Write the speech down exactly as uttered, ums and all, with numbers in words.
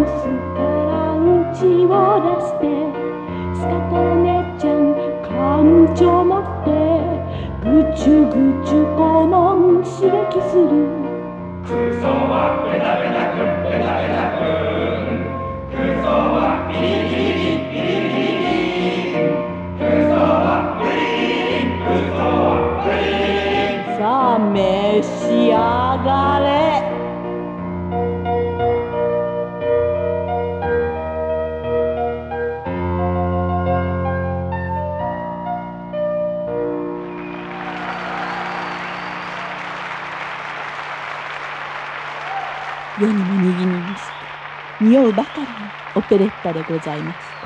スからうんちを出して、スカトネちゃんカンチョ持ってぐちゅぐちゅ肛門刺激する。 クソはベタベタくんベタベタくん、クソはビリビリビリビリビリ、クソはビリビリ、クソはビリビリ。 さあ召し上がれ。世にもにぎにぎして匂うばかりのオペレッタでございます。